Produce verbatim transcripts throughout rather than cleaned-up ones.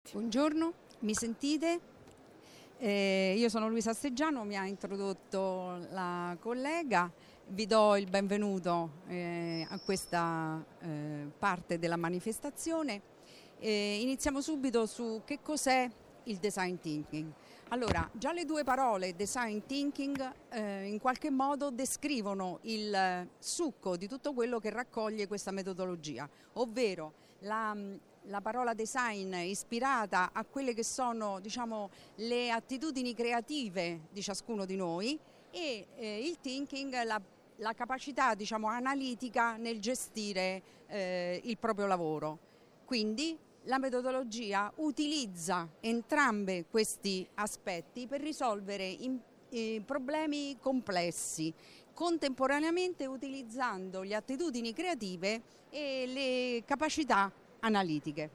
Buongiorno, mi sentite? Eh, io sono Luisa Steggiano, mi ha introdotto la collega, vi do il benvenuto eh, a questa eh, parte della manifestazione. Eh, iniziamo subito su che cos'è il design thinking. Allora, già le due parole design thinking eh, in qualche modo descrivono il succo di tutto quello che raccoglie questa metodologia, ovvero la, la parola design ispirata a quelle che sono, diciamo, le attitudini creative di ciascuno di noi e eh, il thinking, la, la capacità, diciamo, analitica nel gestire eh, il proprio lavoro. Quindi la metodologia utilizza entrambi questi aspetti per risolvere in, eh, problemi complessi, contemporaneamente utilizzando le attitudini creative e le capacità analitiche.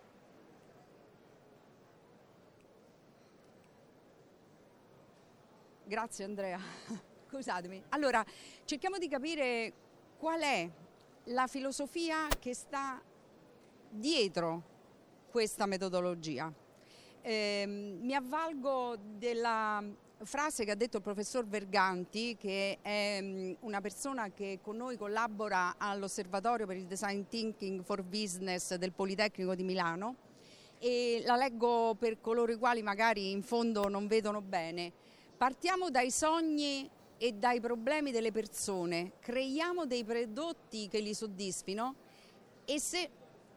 Grazie Andrea, scusatemi. Allora, cerchiamo di capire qual è la filosofia che sta dietro questa metodologia. Eh, mi avvalgo della frase che ha detto il professor Verganti, che è una persona che con noi collabora all'Osservatorio per il Design Thinking for Business del Politecnico di Milano, e la leggo per coloro i quali magari in fondo non vedono bene. Partiamo dai sogni e dai problemi delle persone, creiamo dei prodotti che li soddisfino e se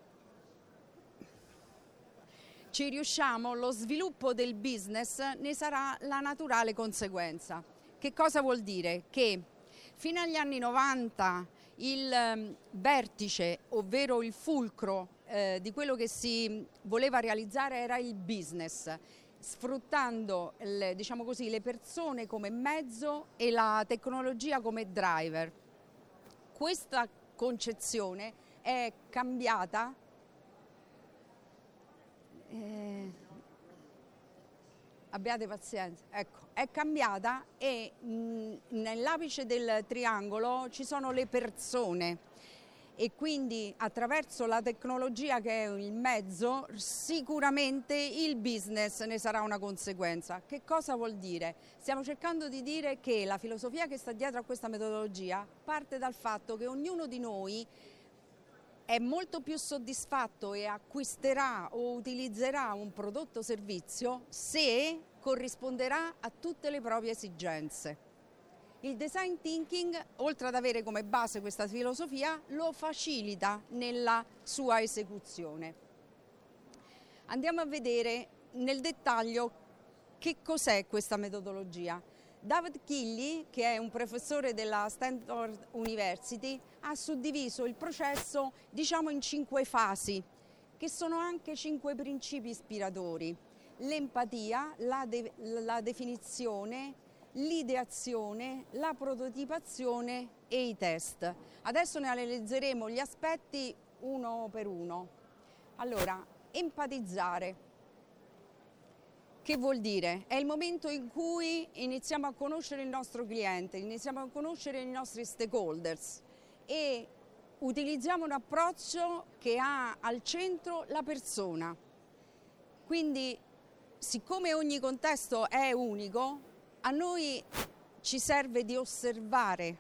ci riusciamo, lo sviluppo del business ne sarà la naturale conseguenza. Che cosa vuol dire? Che fino agli anni novanta il vertice, ovvero il fulcro eh, di quello che si voleva realizzare era il business, sfruttando le, diciamo così, le persone come mezzo e la tecnologia come driver. Questa concezione è cambiata Eh, abbiate pazienza, ecco, è cambiata e mh, nell'apice del triangolo ci sono le persone e quindi attraverso la tecnologia che è il mezzo sicuramente il business ne sarà una conseguenza. Che cosa vuol dire? Stiamo cercando di dire che la filosofia che sta dietro a questa metodologia parte dal fatto che ognuno di noi è molto più soddisfatto e acquisterà o utilizzerà un prodotto o servizio se corrisponderà a tutte le proprie esigenze. Il design thinking, oltre ad avere come base questa filosofia, lo facilita nella sua esecuzione. Andiamo a vedere nel dettaglio che cos'è questa metodologia. David Kelley, che è un professore della Stanford University, ha suddiviso il processo, diciamo, in cinque fasi, che sono anche cinque principi ispiratori: l'empatia, la, de- la definizione, l'ideazione, la prototipazione e i test. Adesso ne analizzeremo gli aspetti uno per uno. Allora, empatizzare. Che vuol dire? È il momento in cui iniziamo a conoscere il nostro cliente, iniziamo a conoscere i nostri stakeholders e utilizziamo un approccio che ha al centro la persona. Quindi, siccome ogni contesto è unico, a noi ci serve di osservare,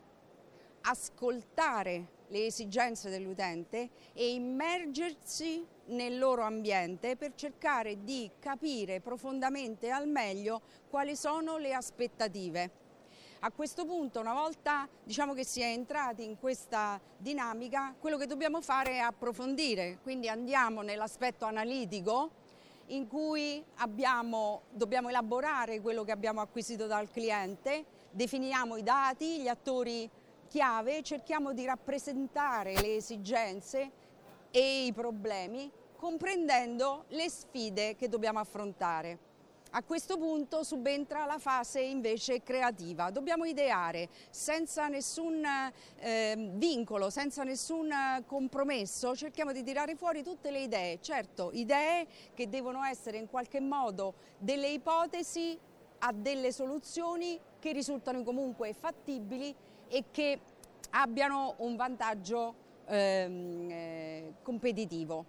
ascoltare le esigenze dell'utente e immergersi nel loro ambiente per cercare di capire profondamente al meglio quali sono le aspettative. A questo punto, una volta diciamo che si è entrati in questa dinamica, quello che dobbiamo fare è approfondire, quindi andiamo nell'aspetto analitico in cui abbiamo, dobbiamo elaborare quello che abbiamo acquisito dal cliente, definiamo i dati, gli attori chiave, cerchiamo di rappresentare le esigenze e i problemi, comprendendo le sfide che dobbiamo affrontare. A questo punto subentra la fase invece creativa. Dobbiamo ideare senza nessun eh, vincolo, senza nessun compromesso, cerchiamo di tirare fuori tutte le idee. Certo, idee che devono essere in qualche modo delle ipotesi a delle soluzioni che risultano comunque fattibili e che abbiano un vantaggio ehm, eh, competitivo.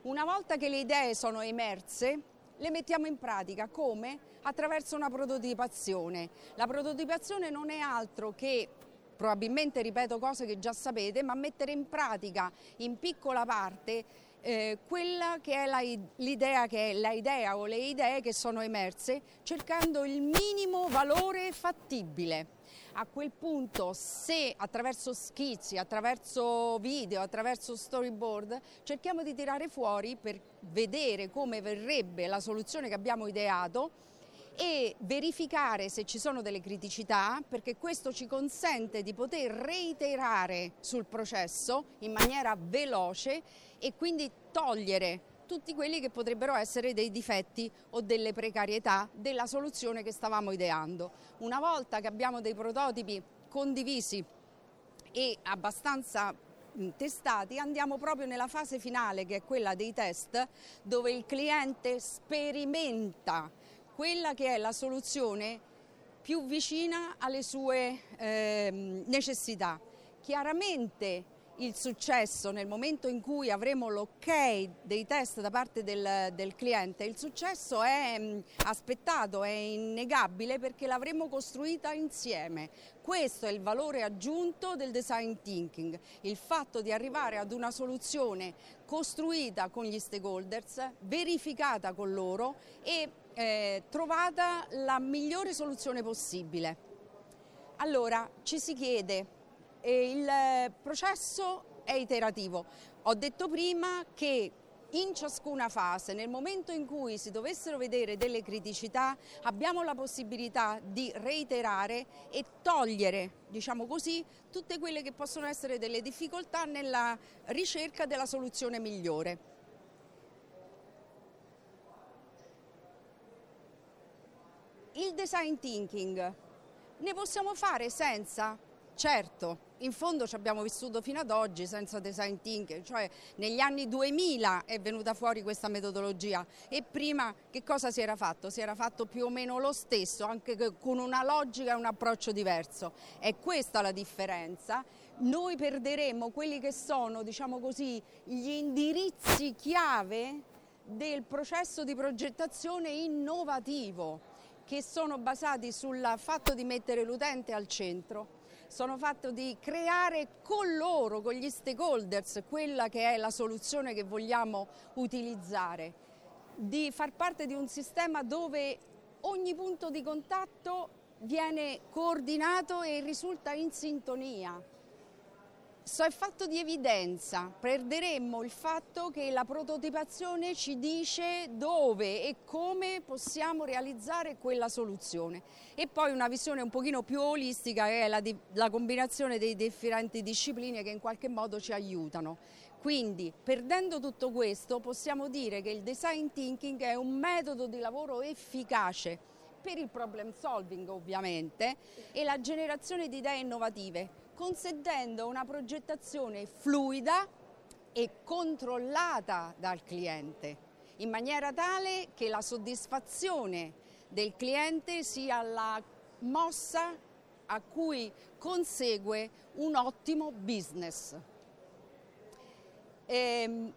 Una volta che le idee sono emerse, le mettiamo in pratica. Come? Attraverso una prototipazione. La prototipazione non è altro che, probabilmente ripeto cose che già sapete, ma mettere in pratica in piccola parte eh, quella che è l'idea, che è la idea o le idee che sono emerse, cercando il minimo valore fattibile. A quel punto, se attraverso schizzi, attraverso video, attraverso storyboard, cerchiamo di tirare fuori per vedere come verrebbe la soluzione che abbiamo ideato e verificare se ci sono delle criticità, perché questo ci consente di poter reiterare sul processo in maniera veloce e quindi togliere tutti quelli che potrebbero essere dei difetti o delle precarietà della soluzione che stavamo ideando. Una volta che abbiamo dei prototipi condivisi e abbastanza testati, andiamo proprio nella fase finale, che è quella dei test, dove il cliente sperimenta quella che è la soluzione più vicina alle sue eh, necessità. Chiaramente il successo, nel momento in cui avremo l'ok dei test da parte del, del cliente, il successo è mh, aspettato, è innegabile, perché l'avremo costruita insieme. Questo è il valore aggiunto del design thinking, il fatto di arrivare ad una soluzione costruita con gli stakeholders, verificata con loro e eh, trovata la migliore soluzione possibile. Allora ci si chiede, e il processo è iterativo. Ho detto prima che in ciascuna fase, nel momento in cui si dovessero vedere delle criticità, abbiamo la possibilità di reiterare e togliere, diciamo così, tutte quelle che possono essere delle difficoltà nella ricerca della soluzione migliore. Il design thinking ne possiamo fare senza? Certo, in fondo ci abbiamo vissuto fino ad oggi senza design thinking, cioè negli anni duemila è venuta fuori questa metodologia e prima che cosa si era fatto? Si era fatto più o meno lo stesso, anche con una logica e un approccio diverso. È questa la differenza. Noi perderemo quelli che sono, diciamo così, gli indirizzi chiave del processo di progettazione innovativo, che sono basati sul fatto di mettere l'utente al centro. Sono fatto di creare con loro, con gli stakeholders, quella che è la soluzione che vogliamo utilizzare, di far parte di un sistema dove ogni punto di contatto viene coordinato e risulta in sintonia. So, è fatto di evidenza, perderemmo il fatto che la prototipazione ci dice dove e come possiamo realizzare quella soluzione. E poi una visione un pochino più olistica, che è la, di, la combinazione dei differenti discipline che in qualche modo ci aiutano. Quindi, perdendo tutto questo, possiamo dire che il design thinking è un metodo di lavoro efficace per il problem solving, ovviamente, e la generazione di idee innovative, consentendo una progettazione fluida e controllata dal cliente, in maniera tale che la soddisfazione del cliente sia la mossa a cui consegue un ottimo business. Ehm,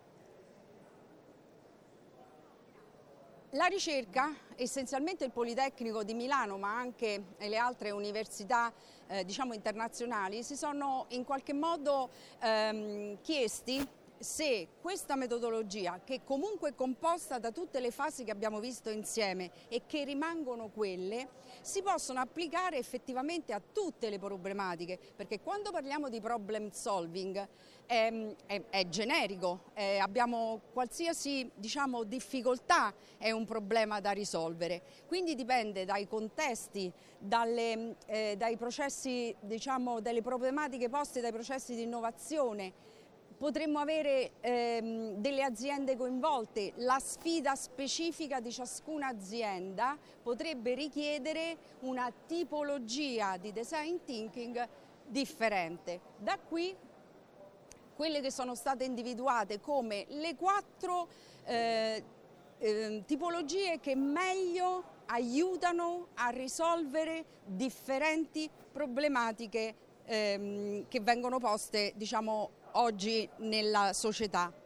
La ricerca, essenzialmente il Politecnico di Milano, ma anche le altre università eh, diciamo internazionali, si sono in qualche modo ehm, chiesti se questa metodologia, che comunque è composta da tutte le fasi che abbiamo visto insieme e che rimangono quelle, si possono applicare effettivamente a tutte le problematiche, perché quando parliamo di problem solving è, è, è generico, è, abbiamo qualsiasi, diciamo, difficoltà è un problema da risolvere, quindi dipende dai contesti, dalle, eh, dai processi, diciamo, delle problematiche poste dai processi di innovazione. Potremmo avere ehm, delle aziende coinvolte, la sfida specifica di ciascuna azienda potrebbe richiedere una tipologia di design thinking differente. Da qui quelle che sono state individuate come le quattro eh, eh, tipologie che meglio aiutano a risolvere differenti problematiche ehm, che vengono poste, diciamo, oggi nella società.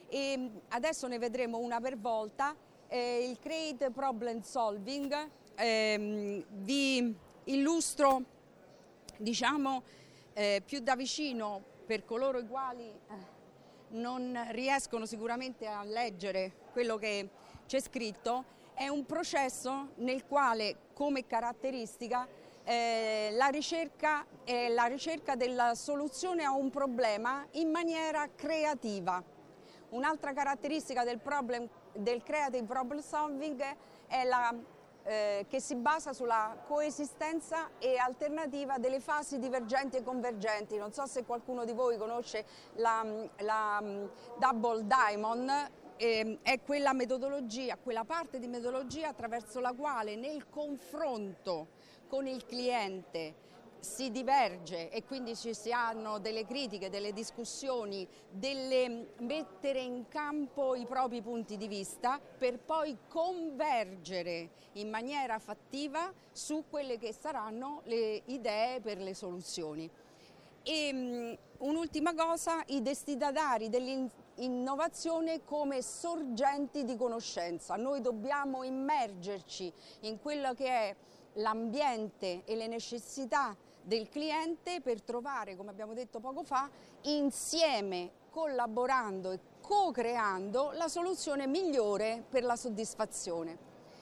E adesso ne vedremo una per volta. Eh, il Create Problem Solving, ehm, vi illustro, diciamo, eh, più da vicino per coloro i quali eh, non riescono sicuramente a leggere quello che c'è scritto. È un processo nel quale, come caratteristica, eh, la ricerca è la ricerca della soluzione a un problema in maniera creativa. Un'altra caratteristica del, problem, del Creative Problem Solving è la, eh, che si basa sulla coesistenza e alternativa delle fasi divergenti e convergenti. Non so se qualcuno di voi conosce la, la Double Diamond, eh, è quella metodologia, quella parte di metodologia attraverso la quale nel confronto con il cliente si diverge e quindi ci si hanno delle critiche, delle discussioni, delle mettere in campo i propri punti di vista per poi convergere in maniera fattiva su quelle che saranno le idee per le soluzioni. E um, un'ultima cosa, i destinatari dell'innovazione come sorgenti di conoscenza. Noi dobbiamo immergerci in quello che è l'ambiente e le necessità del cliente per trovare, come abbiamo detto poco fa, insieme, collaborando e co-creando la soluzione migliore per la soddisfazione.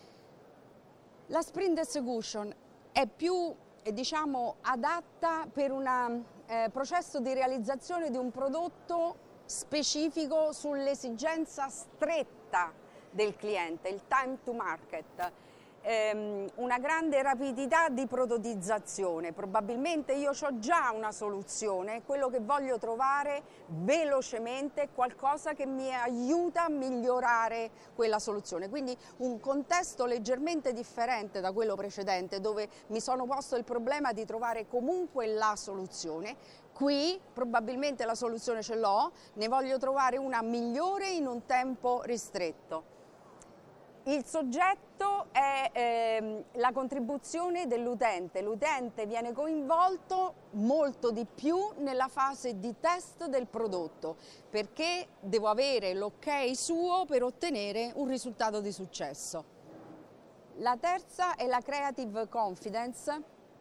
La Sprint Execution è più, diciamo, adatta per un eh, processo di realizzazione di un prodotto specifico sull'esigenza stretta del cliente, il time to market. Una grande rapidità di prototizzazione. Probabilmente io ho già una soluzione, quello che voglio trovare velocemente è qualcosa che mi aiuta a migliorare quella soluzione. Quindi un contesto leggermente differente da quello precedente, dove mi sono posto il problema di trovare comunque la soluzione. Qui probabilmente la soluzione ce l'ho, ne voglio trovare una migliore in un tempo ristretto. Il soggetto è ehm, la contribuzione dell'utente. L'utente viene coinvolto molto di più nella fase di test del prodotto, perché devo avere l'ok suo per ottenere un risultato di successo. La terza è la Creative Confidence,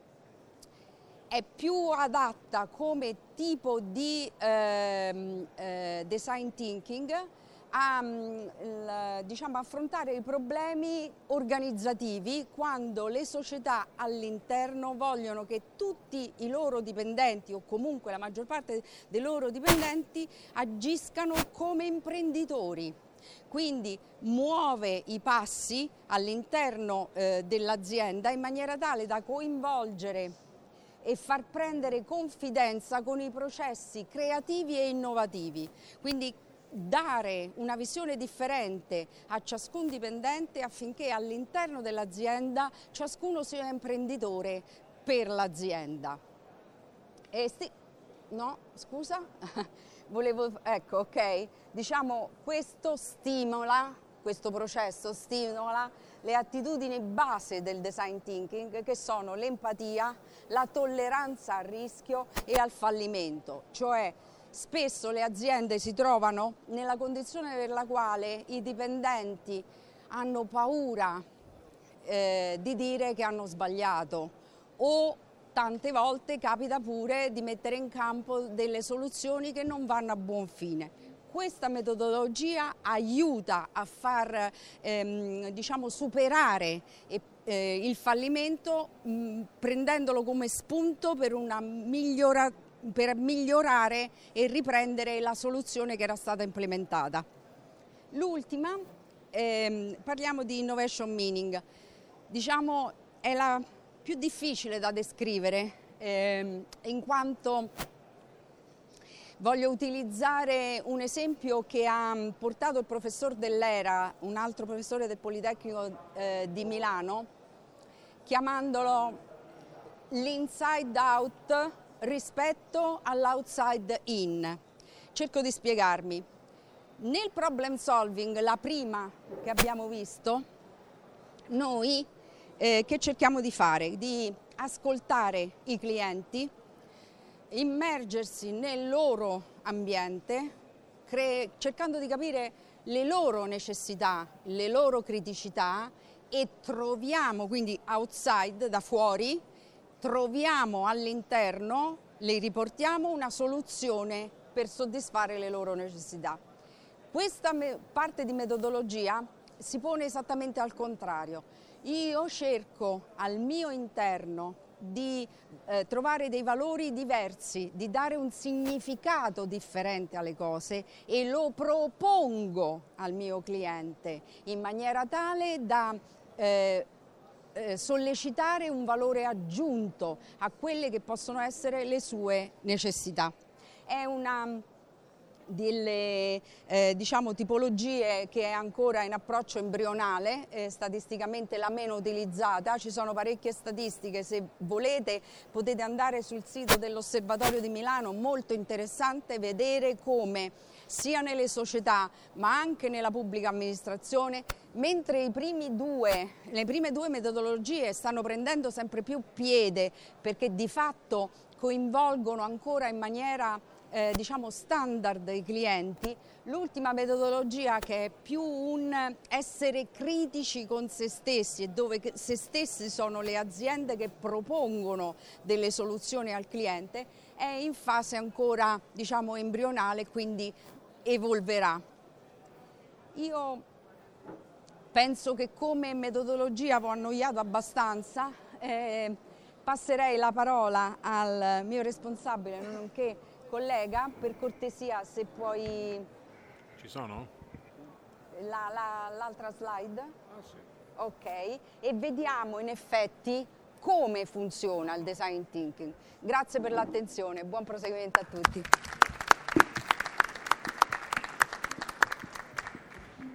è più adatta come tipo di ehm, eh, design thinking a diciamo, affrontare i problemi organizzativi quando le società all'interno vogliono che tutti i loro dipendenti o comunque la maggior parte dei loro dipendenti agiscano come imprenditori. Quindi muove i passi all'interno eh, dell'azienda in maniera tale da coinvolgere e far prendere confidenza con i processi creativi e innovativi. Quindi dare una visione differente a ciascun dipendente affinché all'interno dell'azienda ciascuno sia imprenditore per l'azienda. E sti... No, scusa? Volevo... Ecco, ok. Diciamo, questo stimola, questo processo stimola le attitudini base del design thinking, che sono l'empatia, la tolleranza al rischio e al fallimento, cioè spesso le aziende si trovano nella condizione per la quale i dipendenti hanno paura eh, di dire che hanno sbagliato o tante volte capita pure di mettere in campo delle soluzioni che non vanno a buon fine. Questa metodologia aiuta a far ehm, diciamo, superare e, eh, il fallimento mh, prendendolo come spunto per una migliorazione per migliorare e riprendere la soluzione che era stata implementata. L'ultima, ehm, parliamo di innovation meaning, diciamo è la più difficile da descrivere ehm, in quanto voglio utilizzare un esempio che ha portato il professor Dell'Era, un altro professore del Politecnico eh, di Milano, chiamandolo l'inside out rispetto all'outside in. Cerco di spiegarmi. Nel problem solving, la prima che abbiamo visto, noi eh, che cerchiamo di fare? Di ascoltare i clienti, immergersi nel loro ambiente, cercando di capire le loro necessità, le loro criticità e troviamo, quindi outside, da fuori, troviamo all'interno, le riportiamo una soluzione per soddisfare le loro necessità. Questa parte di metodologia si pone esattamente al contrario. Io cerco al mio interno di eh, trovare dei valori diversi, di dare un significato differente alle cose e lo propongo al mio cliente in maniera tale da eh, eh, sollecitare un valore aggiunto a quelle che possono essere le sue necessità. È una delle eh, diciamo, tipologie che è ancora in approccio embrionale, eh, statisticamente la meno utilizzata. Ci sono parecchie statistiche, se volete potete andare sul sito dell'Osservatorio di Milano, molto interessante vedere come sia nelle società ma anche nella pubblica amministrazione, mentre i primi due, le prime due metodologie stanno prendendo sempre più piede perché di fatto coinvolgono ancora in maniera Eh, diciamo standard i clienti, l'ultima metodologia, che è più un essere critici con se stessi e dove se stessi sono le aziende che propongono delle soluzioni al cliente, è in fase ancora diciamo embrionale, quindi evolverà. Io penso che come metodologia vi ho annoiato abbastanza, eh, passerei la parola al mio responsabile, nonché collega, per cortesia se puoi... Ci sono? La, la, l'altra slide? Ah sì. Ok, e vediamo in effetti come funziona il design thinking. Grazie per l'attenzione, buon proseguimento a tutti.